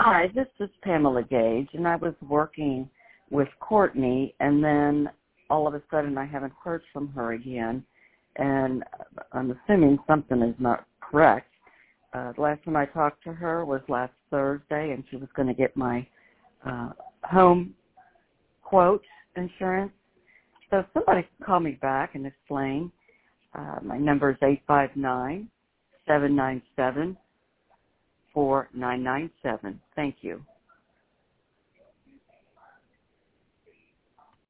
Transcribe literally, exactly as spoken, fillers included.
Hi, this is Pamela Gage, and I was working with Courtney, and then all of a sudden I haven't heard from her again, and I'm assuming something is not correct. Uh, the last time I talked to her was last Thursday, and she was going to get my uh, home quote insurance. So if somebody can call me back and explain. Uh, my number is eight five nine, seven nine seven, four nine nine seven. Thank you.